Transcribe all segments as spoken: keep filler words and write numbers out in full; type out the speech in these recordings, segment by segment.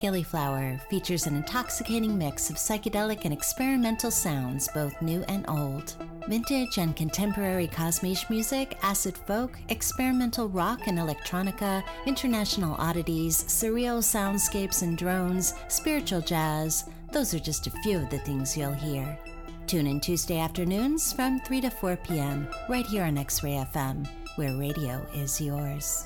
Gillyflower features an intoxicating mix of psychedelic and experimental sounds, both new and old. Vintage and contemporary Kosmish music, acid folk, experimental rock and electronica, international oddities, surreal soundscapes and drones, spiritual jazz. Those are just a few of the things you'll hear. Tune in Tuesday afternoons from three to four p.m. right here on X-Ray F M, where radio is yours.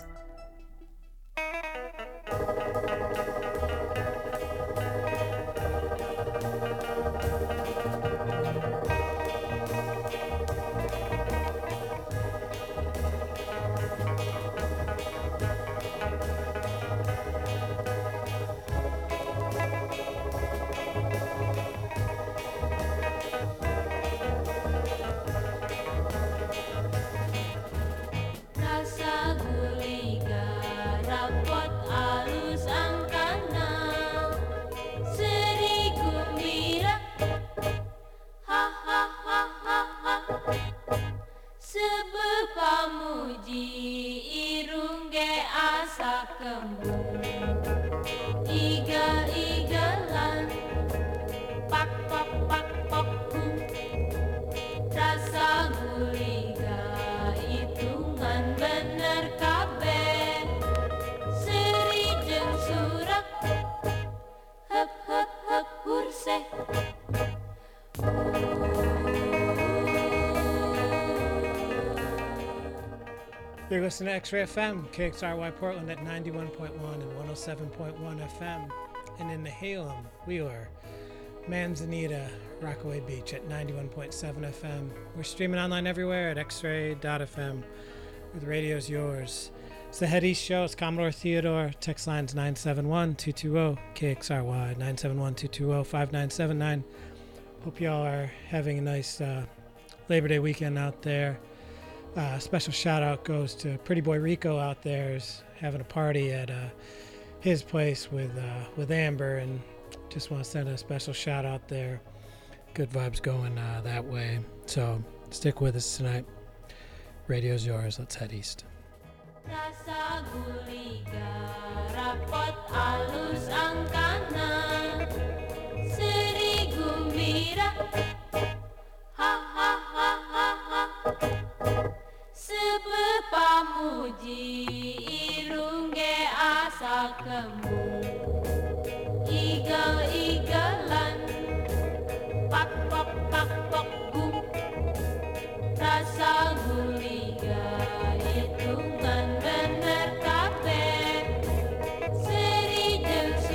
You're listening to X-Ray F M, K X R Y Portland at ninety-one point one and one oh seven point one F M. And in Nehalem, Wheeler, Manzanita, Rockaway Beach at ninety-one point seven F M. We're streaming online everywhere at x ray dot f m, where the radio's yours. It's the Head East Show. It's Commodore Theodore. Text line's nine seven one, two two zero, K X R Y, nine seven one, two two zero, five nine seven nine. Hope y'all are having a nice uh, Labor Day weekend out there. Uh, special shout out goes to Pretty Boy Rico out there, is having a party at uh, his place with uh, with Amber, and just want to send a special shout out there. Good vibes going uh, that way. So stick with us tonight. Radio's yours. Let's head east. Rasa gulliga, rapot alus ang kanan, seri gembira, ha ha ha ha ha. Sebepamuji irungge asa kembung, igal-igalan, pak pak pak pak gum, rasa guliga hitungan bener kabeh, seri jeung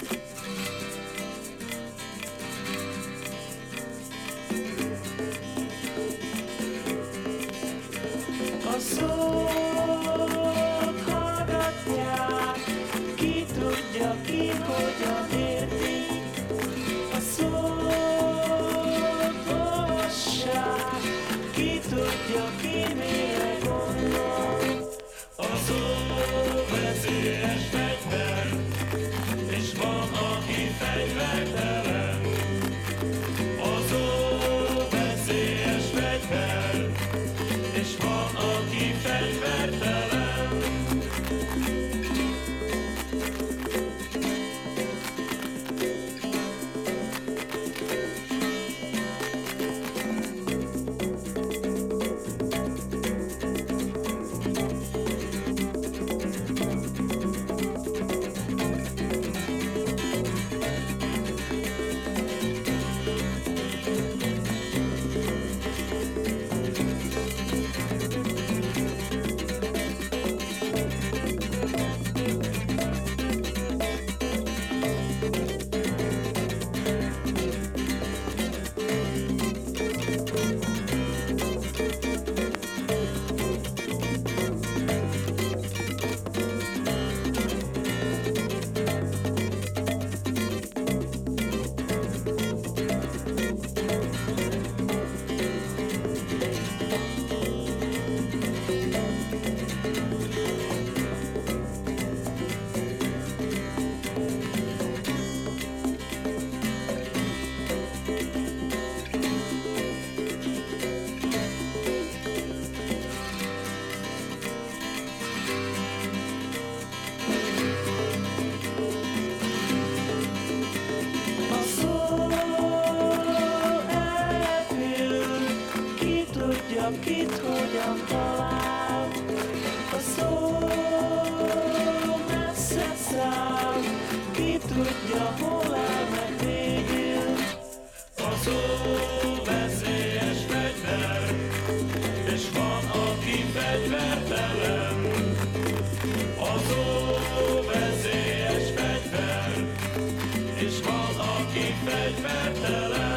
jobban érti a szógosság. Ki tudja, ki mire gondol, a szó veszélyes fegyver, és van, aki fegyvertelen. A szó veszélyes fegyver, és van, aki fegyvertelen. Kit hogyan talál, a szó messze száll, ki tudja, hol áll meg végül. A szó veszélyes fegyver, és van, aki fegyvertelen. A szó veszélyes fegyver, és van, aki fegyvertelen.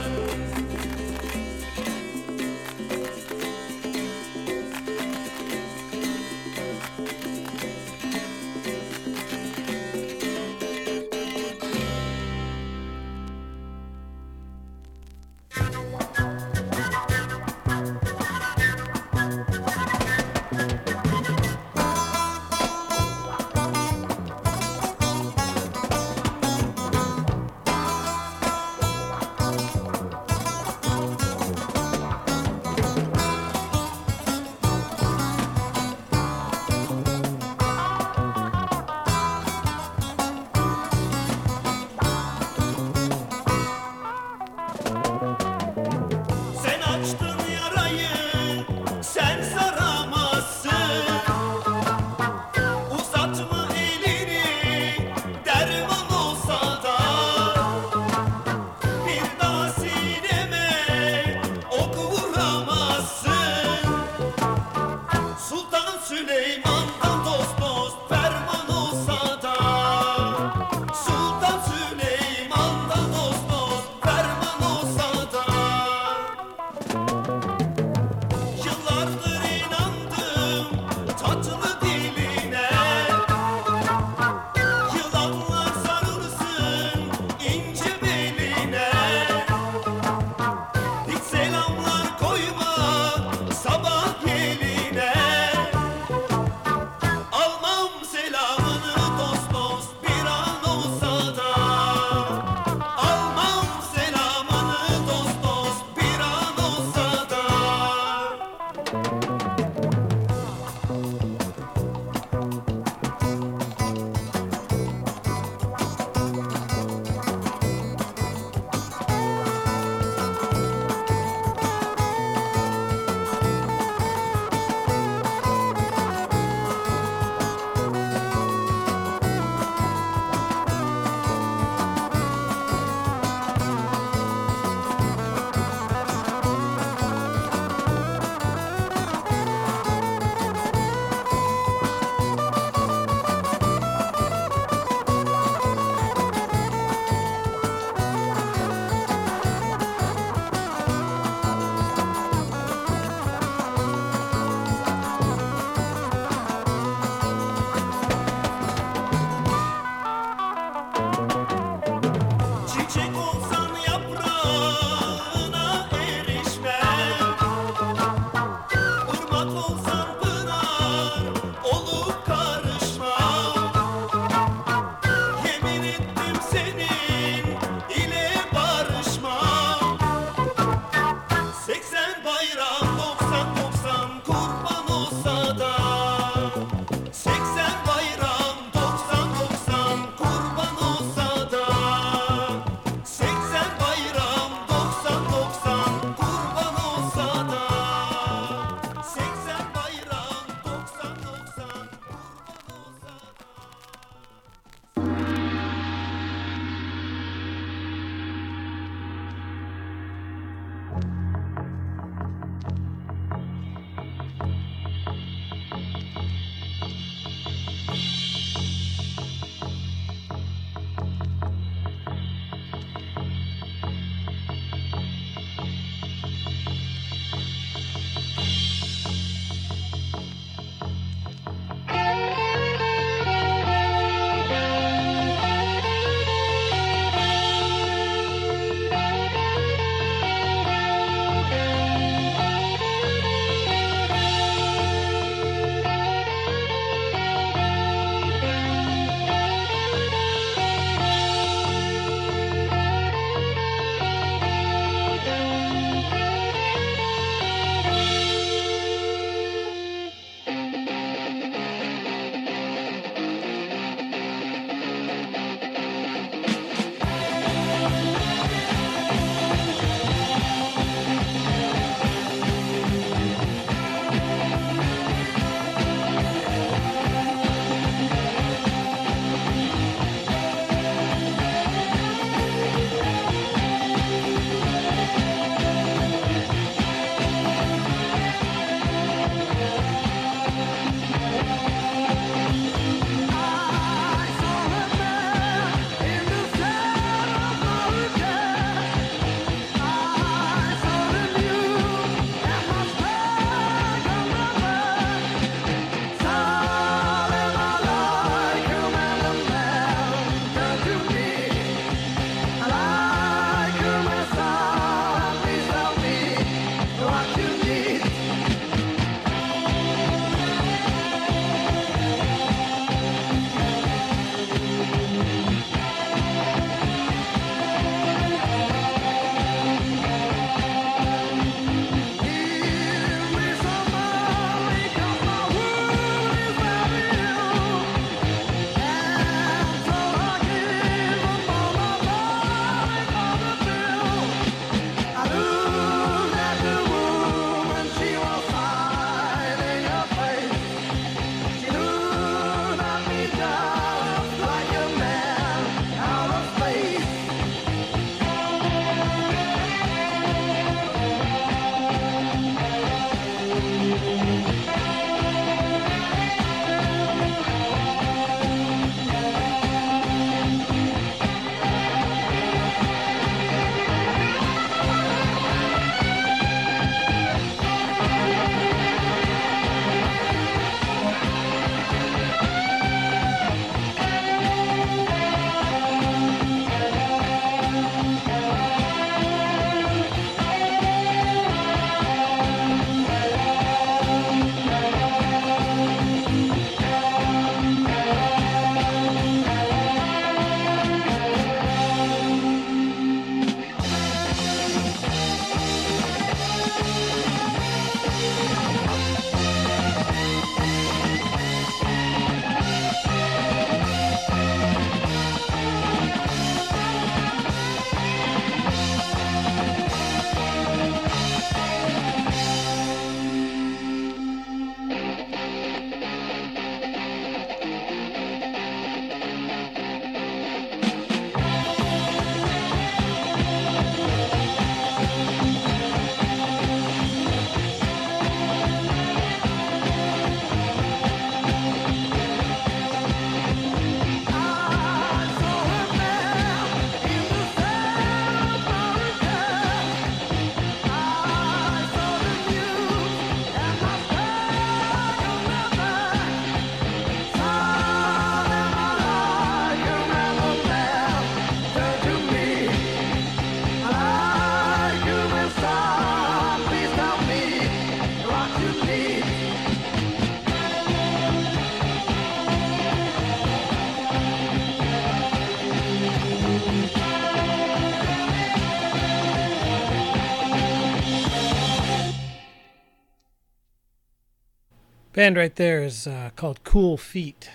Band right there is uh, called Cool Feet.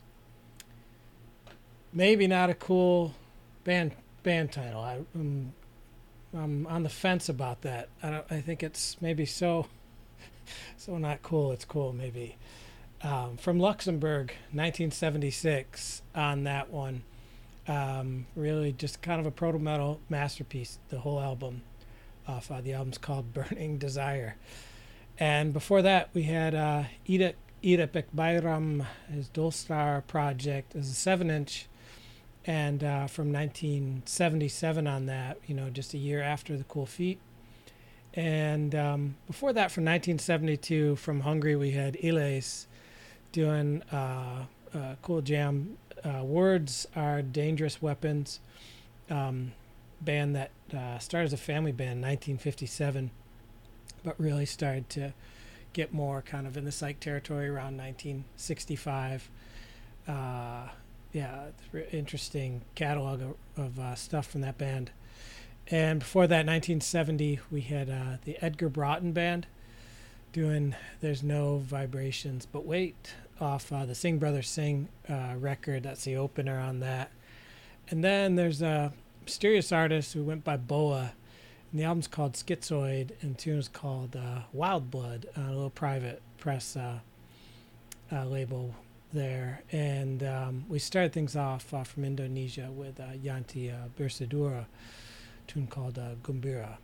Maybe not a cool band band title. I, um, I'm on the fence about that. I don't. I think it's maybe so so not cool. It's cool maybe. Um, from Luxembourg, nineteen seventy-six. On that one, um, really just kind of a proto metal masterpiece. The whole album. Off uh, the album's called Burning Desire. And before that, we had uh, Ida Ida Bekbayram, his Dolstar project, as a seven-inch, and uh, from nineteen seventy-seven on that, you know, just a year after the Cool Feet. And um, before that, from nineteen seventy-two, from Hungary, we had Iles doing uh, a cool jam. Uh, Words Are Dangerous Weapons, um, band that uh, started as a family band in nineteen fifty-seven. But really started to get more kind of in the psych territory around nineteen sixty-five. Uh, yeah, it's re- interesting catalog of, of uh, stuff from that band. And before that, nineteen seventy, we had uh, the Edgar Broughton Band doing There's No Vibrations But Wait off uh, the Sing Brothers Sing uh, record. That's the opener on that. And then there's a mysterious artist who went by Boa. And the album's called Schizoid, and the tune is called uh, Wild Blood, uh, a little private press uh, uh, label there. And um, we started things off uh, from Indonesia with uh, Yanti uh, Bersadura, a tune called uh, Gumbira.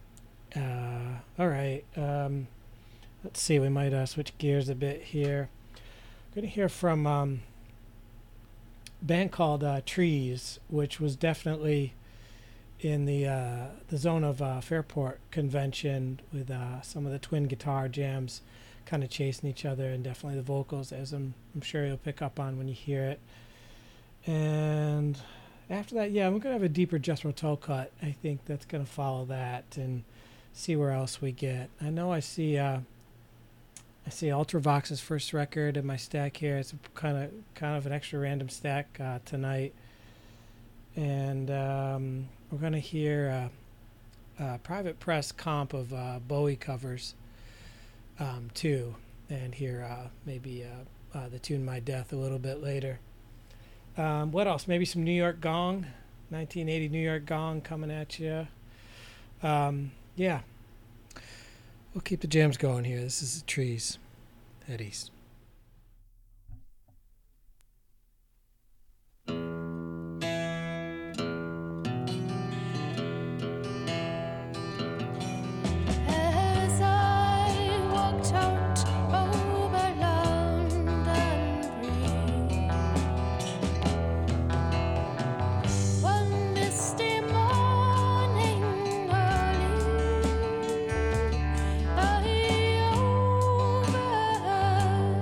Uh, all right, um, let's see, we might uh, switch gears a bit here. We're going to hear from um, a band called uh, Trees, which was definitely in the uh, the zone of uh, Fairport Convention with uh, some of the twin guitar jams kind of chasing each other, and definitely the vocals, as I'm, I'm sure you'll pick up on when you hear it. And after that, yeah, we're going to have a deeper Jethro Tull cut. I think that's going to follow that and see where else we get. I know I see uh, I see Ultravox's first record in my stack here. It's kind of kind of an extra random stack uh, tonight. And um, we're going to hear a, a private press comp of uh, Bowie covers, um, too, and hear uh, maybe uh, uh, the tune My Death a little bit later. Um, what else? Maybe some New York Gong, nineteen eighty New York Gong coming at you. Um, yeah. We'll keep the jams going here. This is the Trees. Head east. I overheard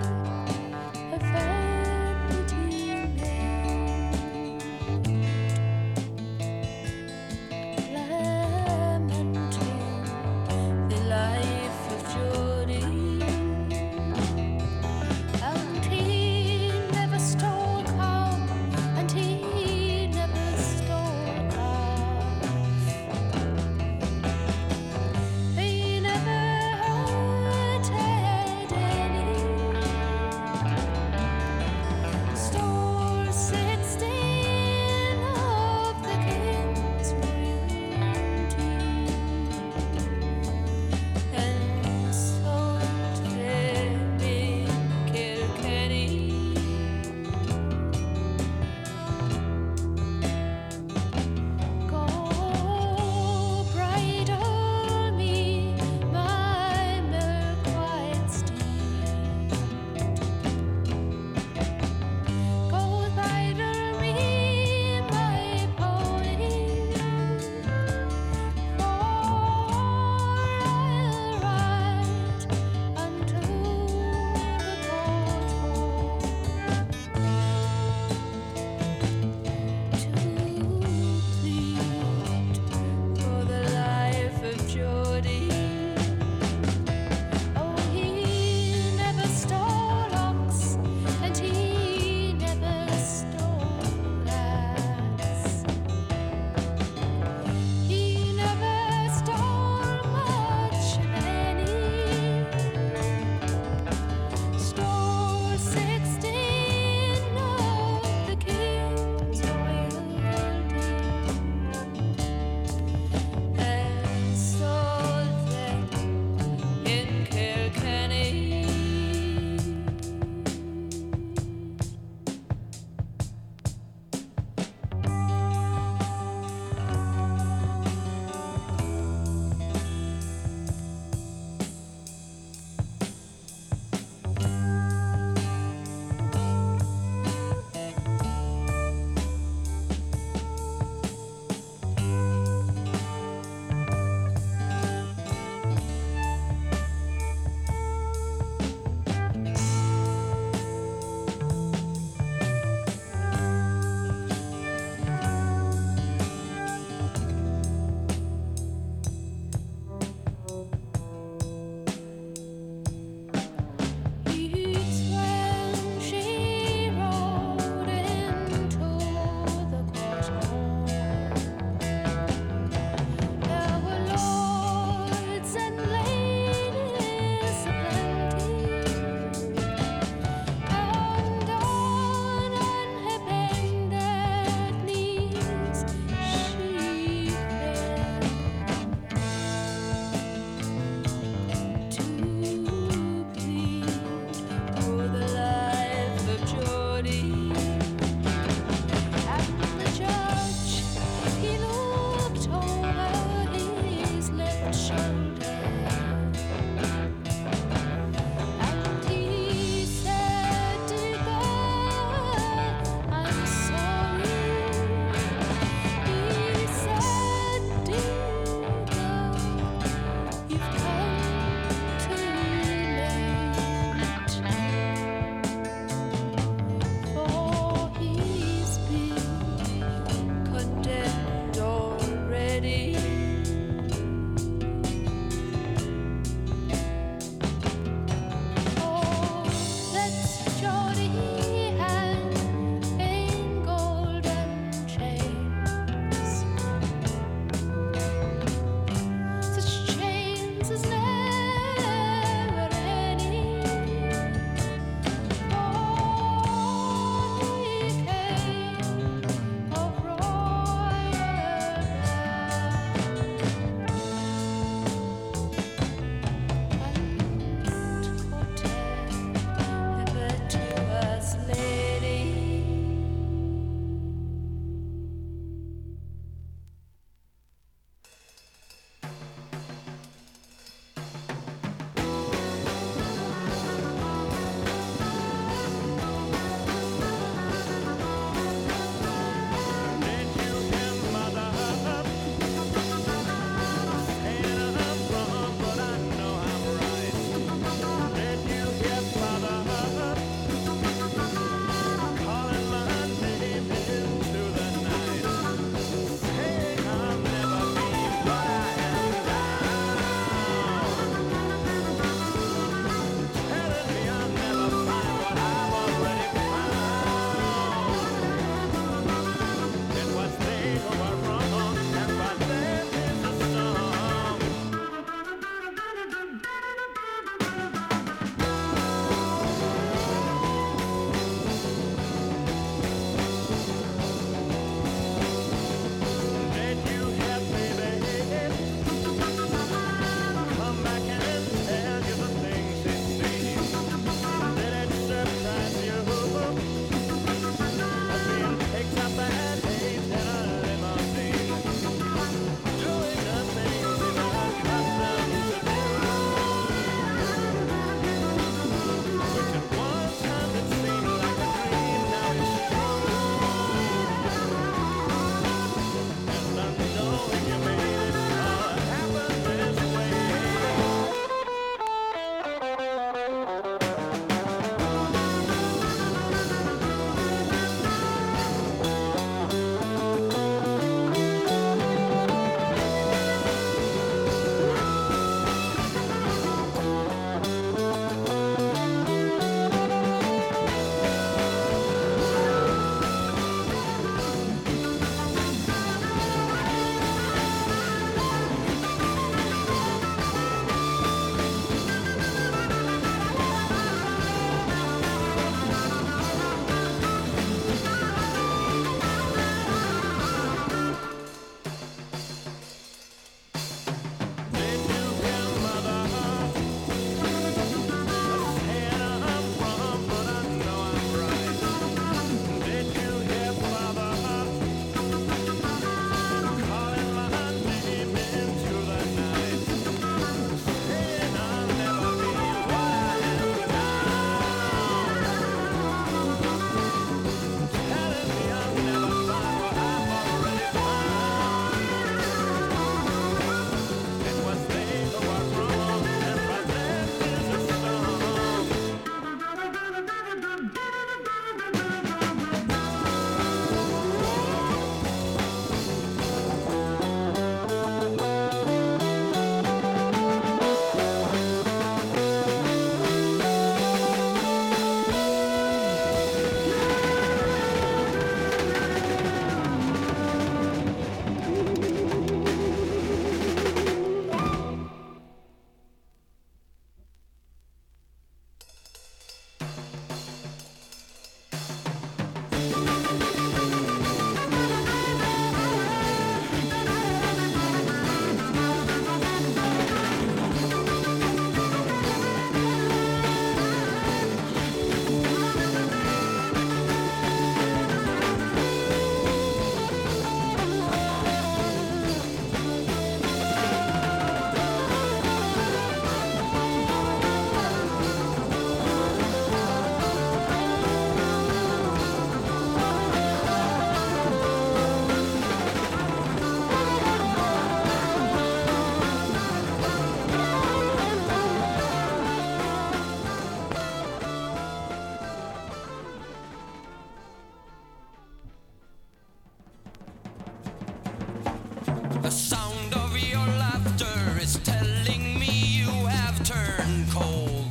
The sound of your laughter is telling me you have turned cold.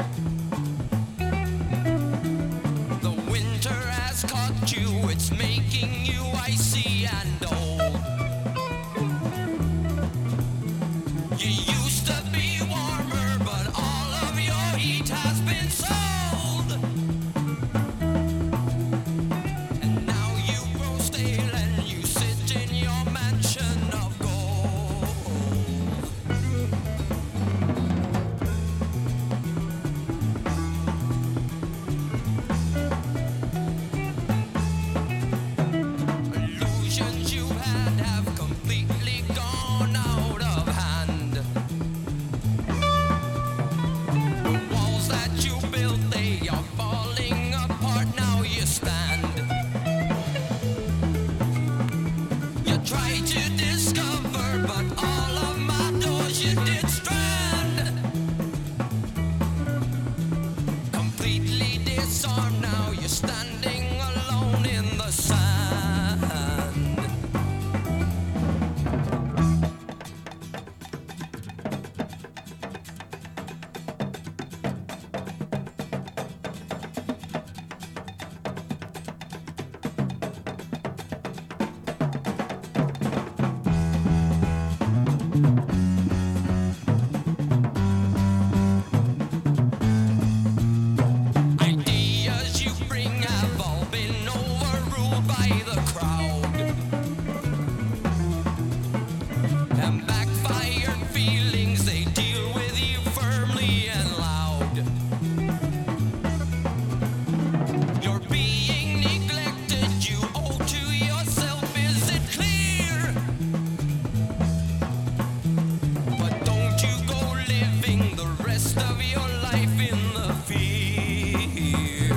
The winter has caught you, it's making you icy and old. You used to be warmer, but all of your heat has been sold. And now you grow stale and you sit in your mansion of gold. Illusions you had have completely gone out of hand. The walls that you built, they are falling apart, now you stand. You tried to discover, but all of my doors you did strand. Completely disarmed, now you're standing alone in the sand. Ideas you bring have all been overruled by the crowd. And backfired feelings, they deal with you firmly and loud. You're being neglected, you owe to yourself, is it clear? But don't you go living the rest of your life in the fear.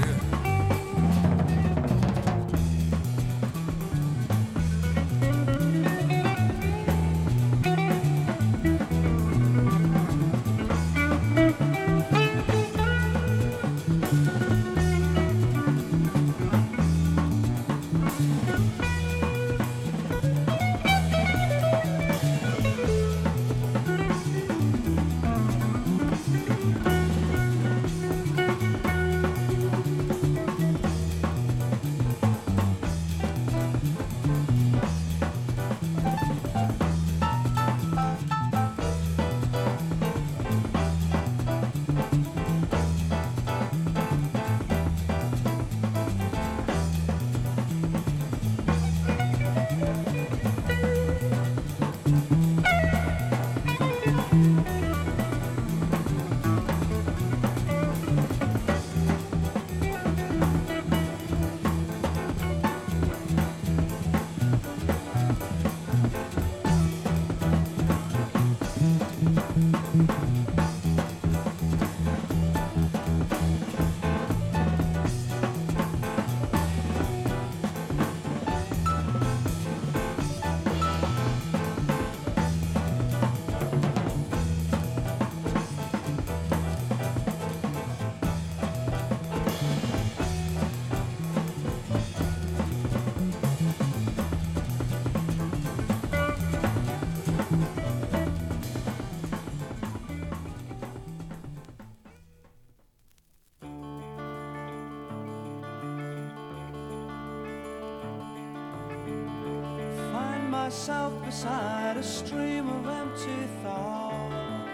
Find myself beside a stream of empty thought,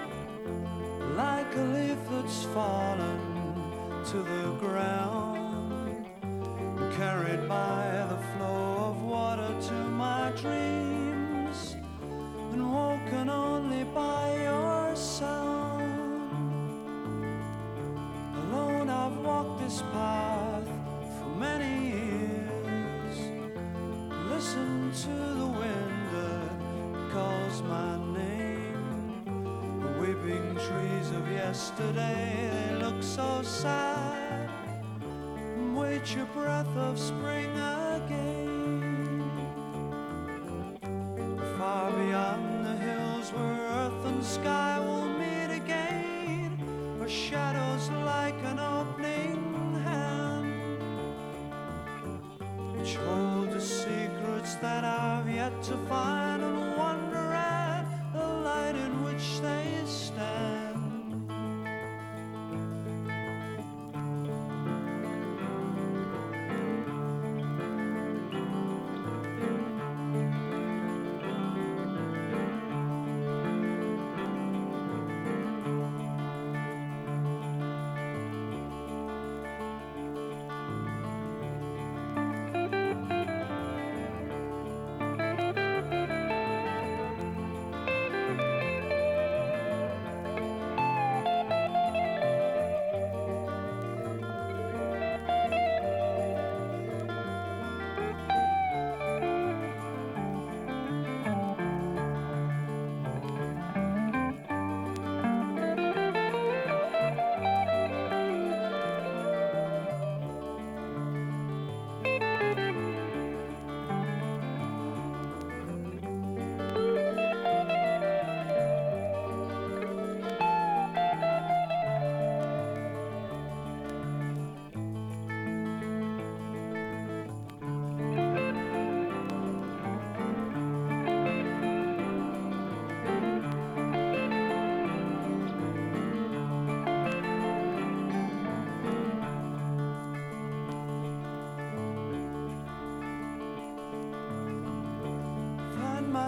like a leaf that's fallen to the ground, carried by the flow of water to my dreams, and woken only by your sound. Alone I've walked this path for many years, listen to the wind that calls my name. The weeping trees of yesterday, they look so sad, and wait your breath of spring again. Far beyond the hills where earth and sky will meet again, are shadows like an opening hand, which hold the secrets that I've yet to find and wonder at.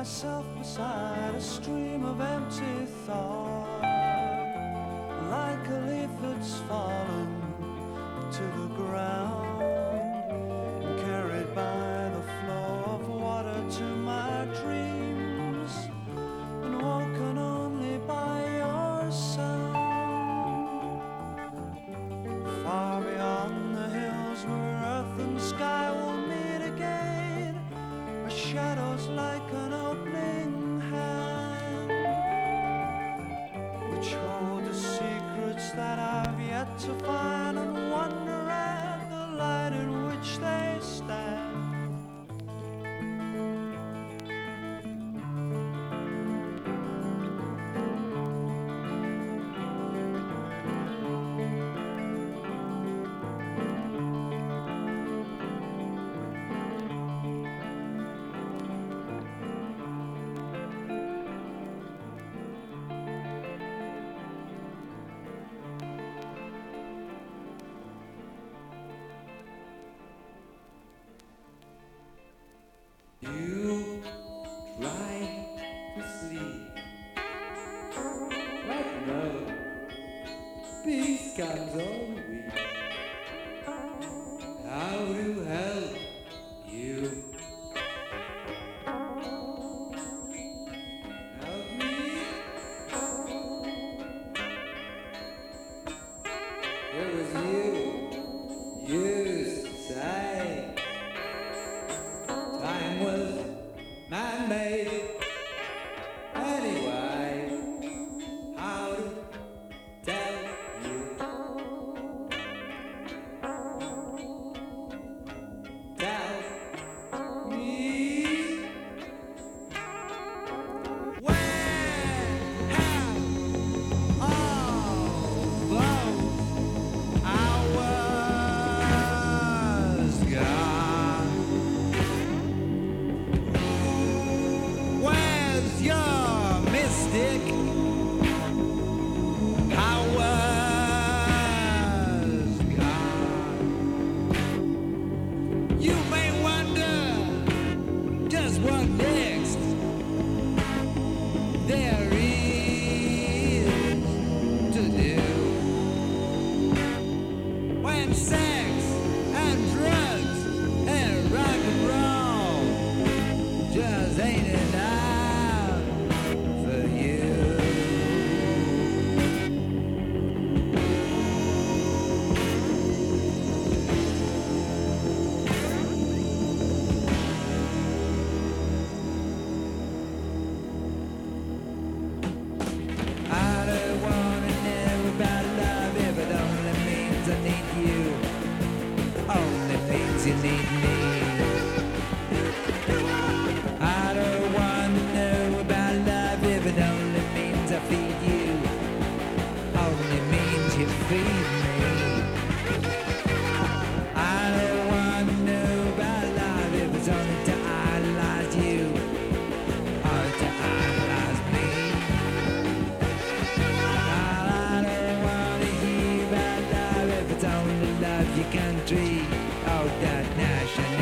myself beside a stream of empty thought, like a leaf that's fallen to the ground, carried by the flow of water to my dreams, and woken only by your sound. Far beyond the hills where earth and sky will meet again, are shadows like an opening hand, which hold the secrets that I've yet to find, and wonder at the light in which they stand. You try to sleep, but no peace comes all week. How to help you? Help me? It was you used to say time was man-made. Anyway, how to tell you? Tell me. Where have all those hours gone? Where's your mystic powers gone? You may wonder just what next there is to do when sex and drugs and rock and roll just ain't enough for you. I don't wanna know about love if it only means I need you. Only means you need me. I don't wanna know about love if it only means I feed you. Only means you feed me. I don't wanna know about love if it's only to idolize you, or to idolize me. I don't wanna hear about love if it's only love your country, oh that nationality.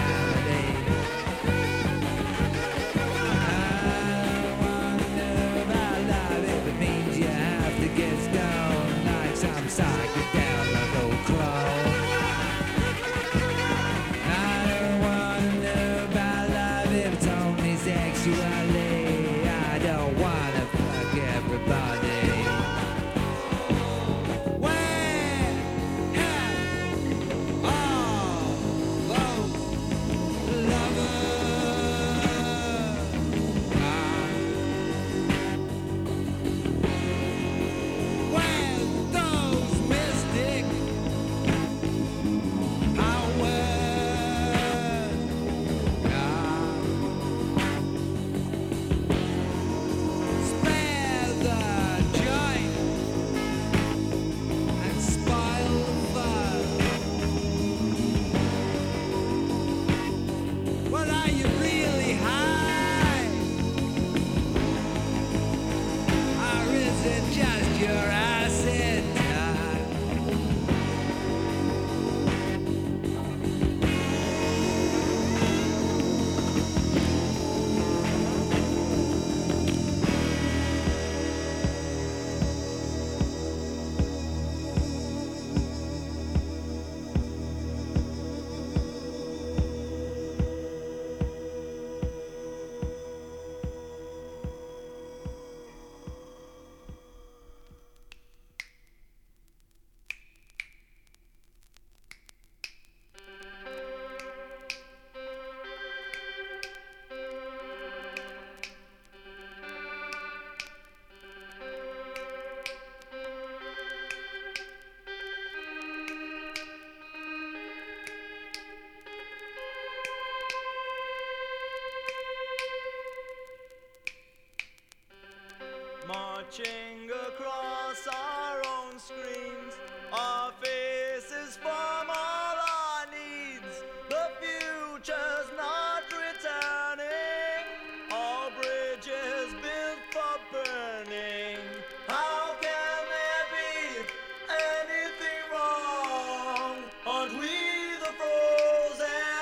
marching across our own screens, our faces from all our needs. The future's not returning, all bridges built for burning. How can there be anything wrong? Aren't we the frozen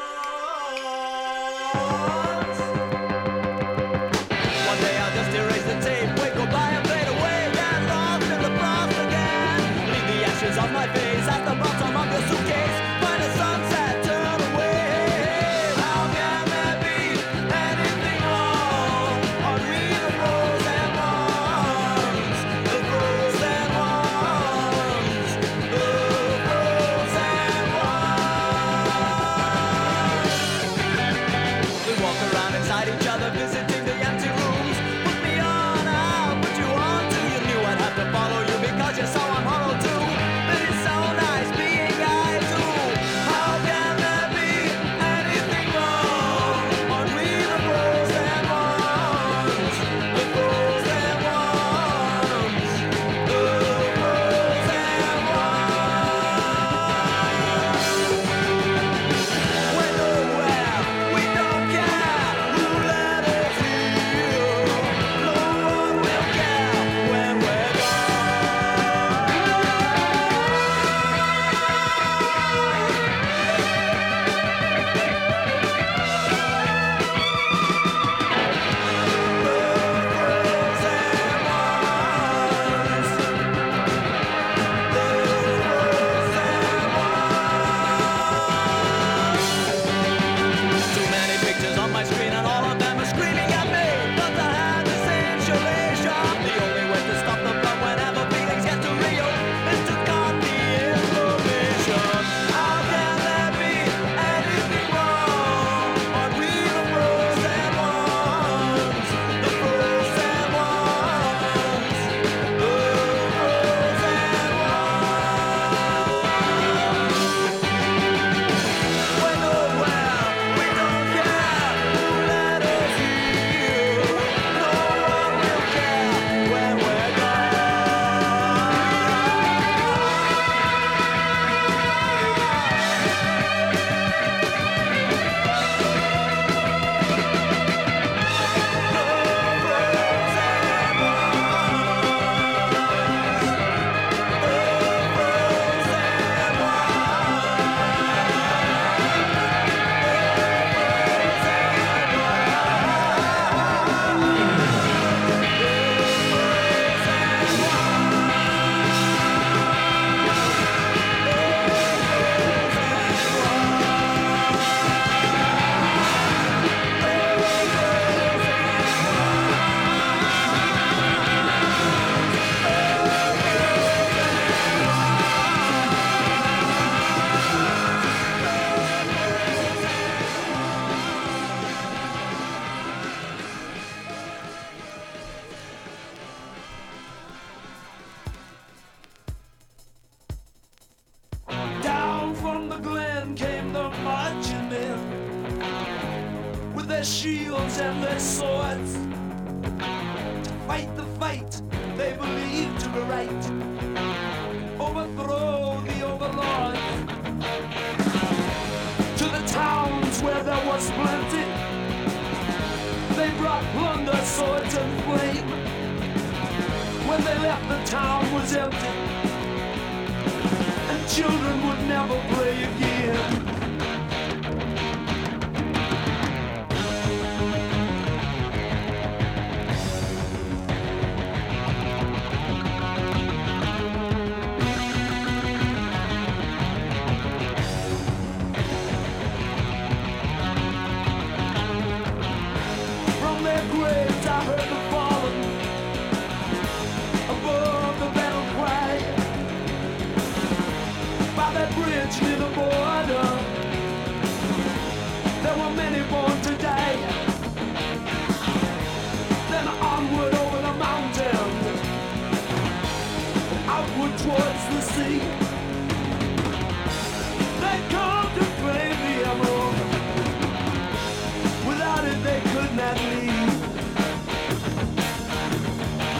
ones? One day I'll just erase the tape, wait, go by and fade away, get lost in the frost again. Leave the ashes on my face at the bottom of your suitcase. Find a sunset, turn away. How can there be anything wrong? Are we the frozen ones? The frozen ones. The frozen ones. We walk around inside each other, visiting the empty rooms. Put me on, I'll put you on too. You knew I'd have to follow you because you saw I'm hollow too. But it's so nice being I too. How can there be anything wrong? Aren't we the frozen ones? The frozen ones. The frozen ones. We're nowhere, we don't care who let us heal. No one will care when we're gone. Too many pictures on my screen and all of them are screaming at me. But I had this insulation. The only way to stop the blood whenever feelings get too real is to cut the information. How can there be anything wrong? Aren't we the frozen ones? The frozen ones. The frozen ones. We're nowhere, we don't care who let us heal. No one will care when we're gone. Down from the glen came the marching men with their shields and their swords to fight the fight they believed to be right, overthrow the overlords. To the towns where there was plenty, they brought plunder, swords, and flame. When they left, the town was empty, and children would never play again. From their graves I heard the fallen above the battle cry. By that bridge near the border, there were many born to die. Then onward over the mountain, outward towards the sea. They come to claim the emerald. Without it they could not leave.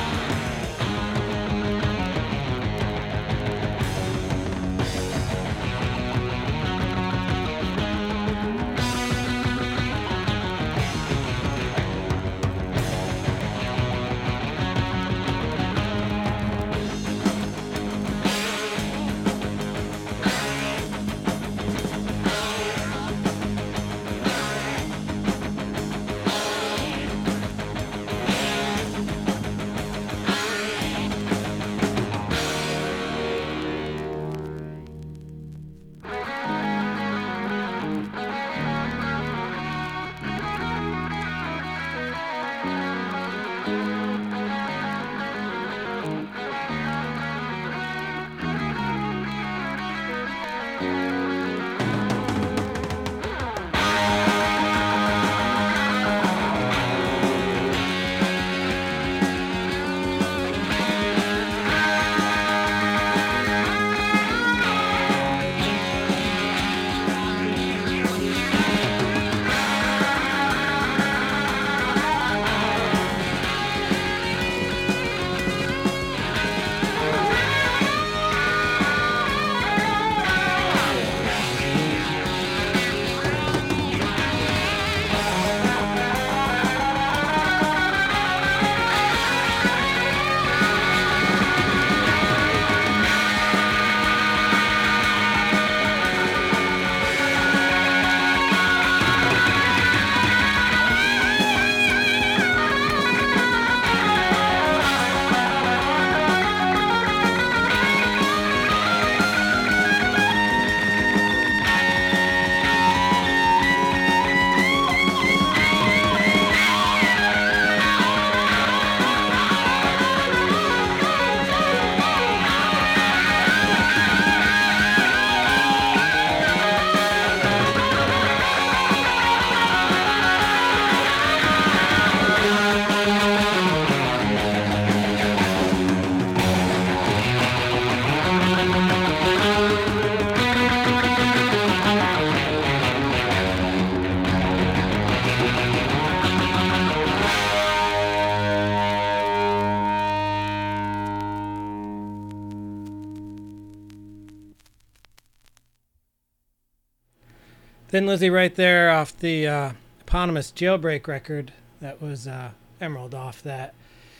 Thin Lizzy right there off the uh, eponymous Jailbreak record. That was uh, Emerald off that.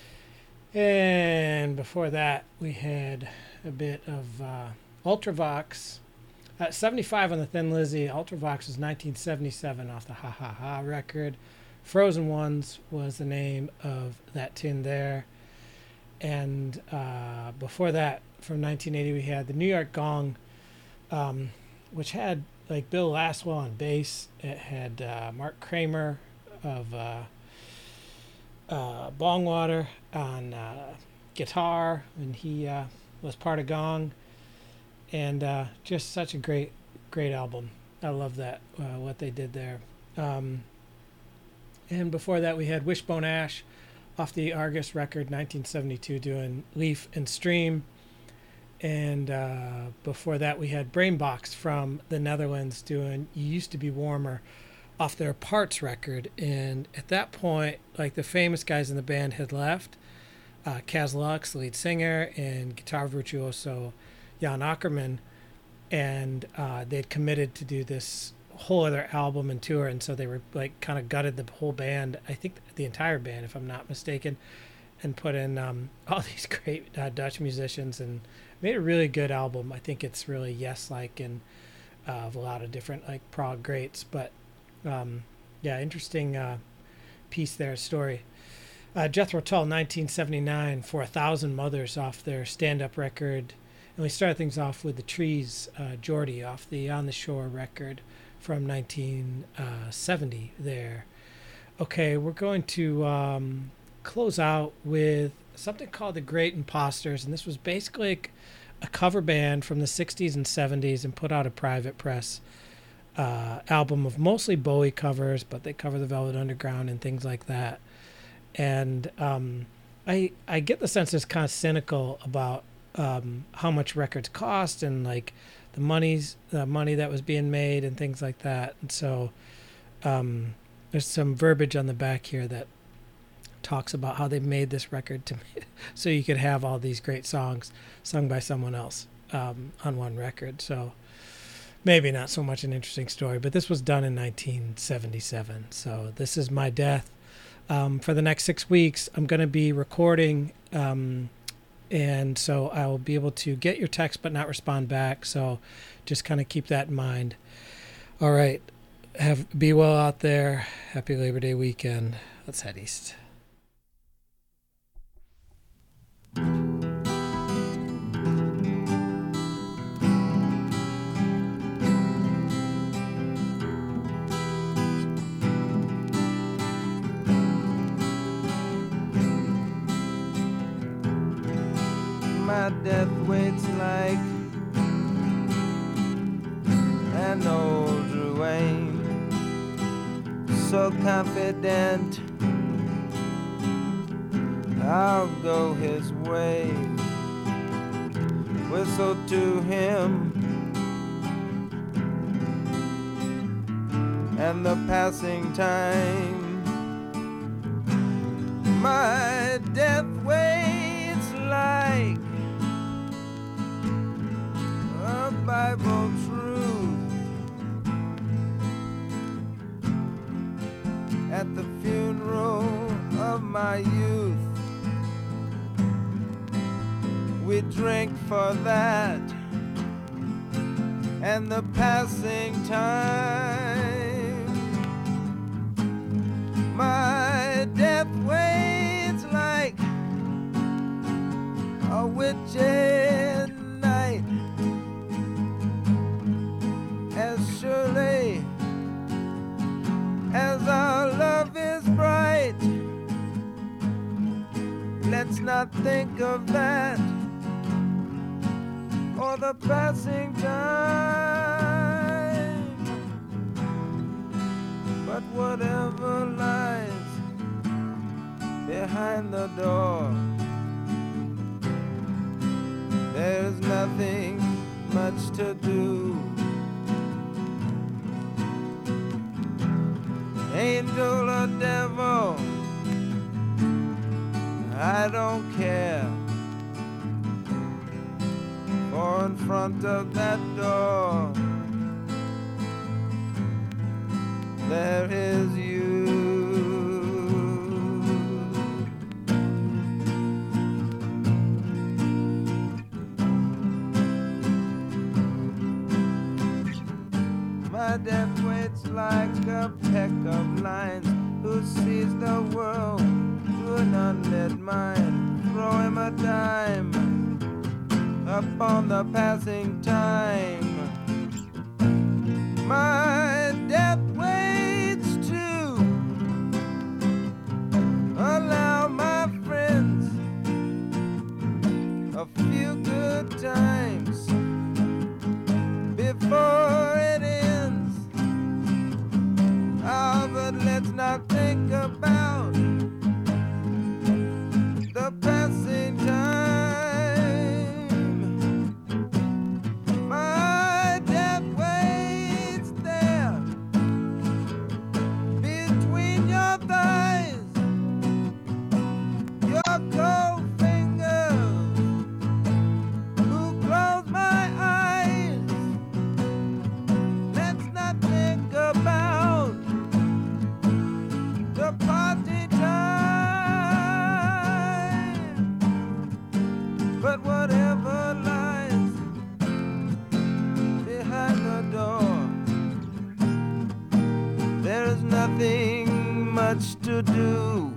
And before that, we had a bit of uh, Ultravox. At seventy-five on the Thin Lizzy, Ultravox was nineteen seventy-seven off the Ha Ha Ha record. Frozen Ones was the name of that tune there. And uh, before that, from nineteen eighty, we had the New York Gong, um, which had like Bill Laswell on bass. It had uh, Mark Kramer of uh, uh, Bongwater on uh, guitar, and he uh, was part of Gong. And uh, just such a great, great album. I love that, uh, what they did there. Um, and before that, we had Wishbone Ash off the Argus record, nineteen seventy-two, doing Leaf and Stream. And uh, before that, we had Brainbox from the Netherlands doing You Used to Be Warmer off their Parts record. And at that point, like the famous guys in the band had left. Uh, Kaz Lux, the lead singer, and guitar virtuoso Jan Ackerman. And uh, they'd committed to do this whole other album and tour. And so they were like kind of gutted the whole band, I think the entire band, if I'm not mistaken, and put in um, all these great uh, Dutch musicians and made a really good album. I think it's really Yes-like and uh, of a lot of different like prog greats. But um, yeah, interesting uh, piece there, story. Uh, Jethro Tull, nineteen seventy-nine, for A Thousand Mothers off their stand-up record. And we started things off with The Trees, uh, Geordie off the On the Shore record from nineteen seventy there. Okay, we're going to um, close out with something called The Great Imposters, and this was basically like a cover band from the sixties and seventies and put out a private press uh, album of mostly Bowie covers, but they cover the Velvet Underground and things like that. And um, I I get the sense it's kind of cynical about um, how much records cost and like the money's the money that was being made and things like that. And so um, there's some verbiage on the back here that talks about how they made this record to so you could have all these great songs sung by someone else um, on one record. So maybe not so much an interesting story, but this was done in nineteen seventy-seven. So this is my death. Um, for the next six weeks, I'm going to be recording, um, and so I will be able to get your text but not respond back. So just kind of keep that in mind. All right. Have be well out there. Happy Labor Day weekend. Let's head east. My death waits like an old ruin, so confident I'll go his way. Whistle to him and the passing time. My death waits like a Bible truth at the funeral of my youth. We drink for that and the passing time. My death waits like a witch's night, as surely as our love is bright. Let's not think of that or the passing time, but whatever lies behind the door, there's nothing much to do. Angel or devil, I don't care, for in front of that door there is you. My death waits like a peck of lines. Who sees the world through an unlit mind? Throw him a dime upon the passing time. My death waits to allow my friends a few good times before it ends. Ah, but let's not think about the passing time. My death waits there between your thighs, your cold fingers who close my eyes. Let's not think about the party time, but whatever lies behind the door, there is nothing much to do.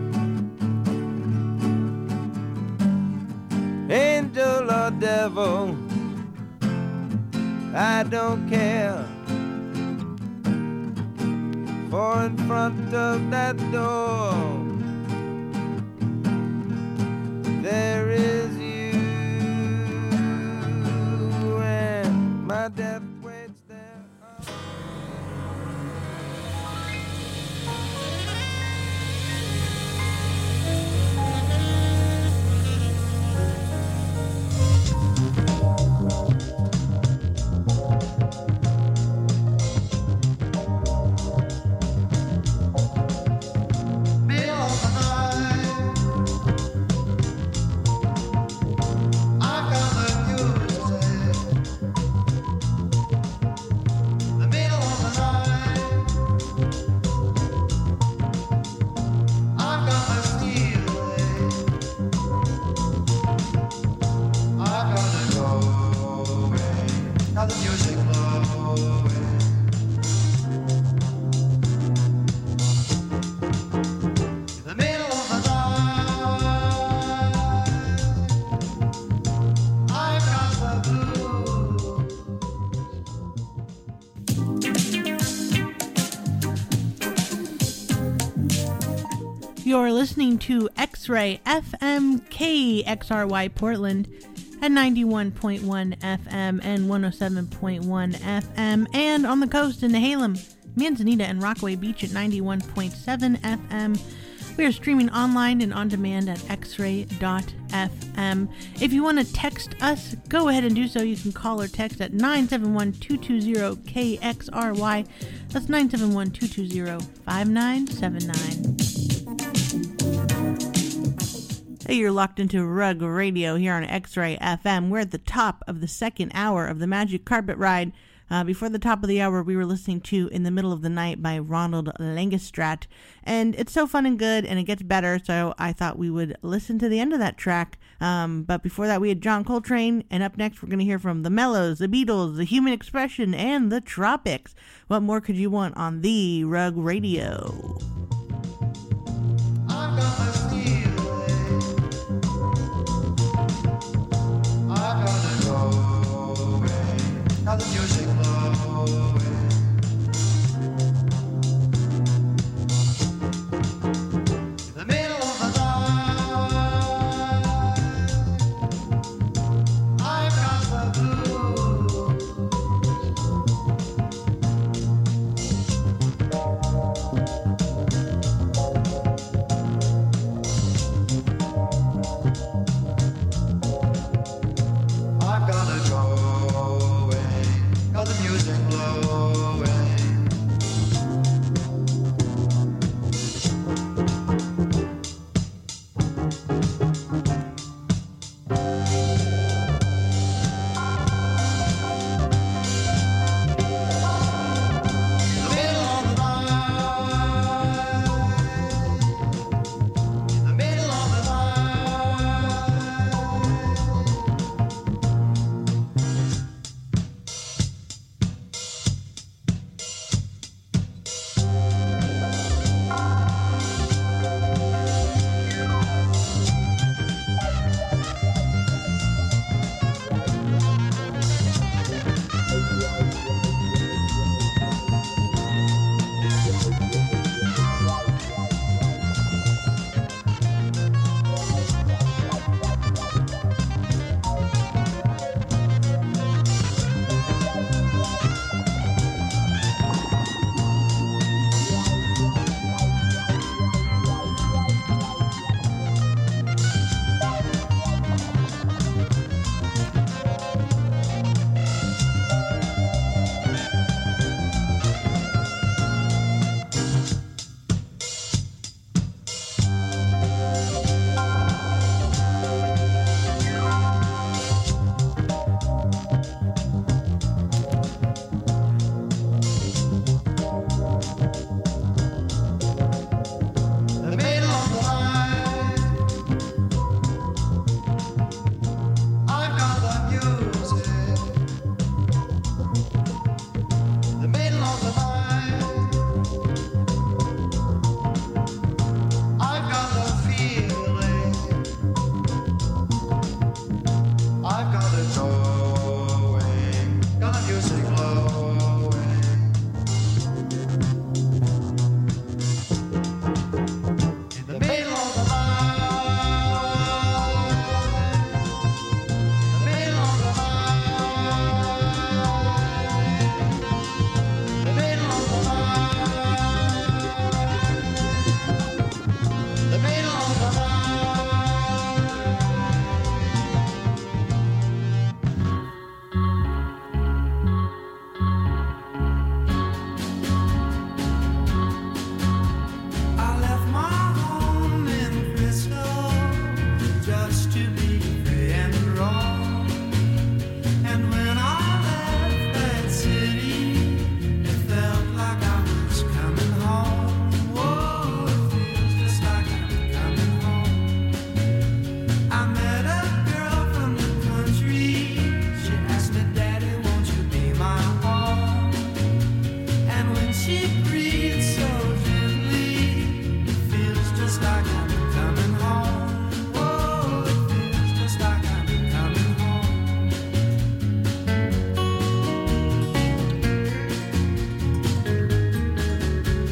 Angel or devil, I don't care. For in front of that door, there is you, and my death waits there. You're listening to X-Ray F M K X R Y Portland at ninety-one point one F M and one oh seven point one F M, and on the coast in Nehalem, Manzanita, and Rockaway Beach at ninety-one point seven F M. We are streaming online and on demand at x ray dot f m. If you want to text us, go ahead and do so. You can call or text at nine seven one, two two zero, K X R Y. That's nine seven one, two two zero, five nine seven nine. Hey, you're locked into Rug Radio here on X-Ray F M. We're at the top of the second hour of the Magic Carpet Ride. Uh, before the top of the hour, we were listening to In the Middle of the Night by Ronald Langestrat. And it's so fun and good, and it gets better, so I thought we would listen to the end of that track. Um, but before that, we had John Coltrane, and up next, we're going to hear from the Mellows, the Beatles, the Human Expression, and the Tropics. What more could you want on the Rug Radio?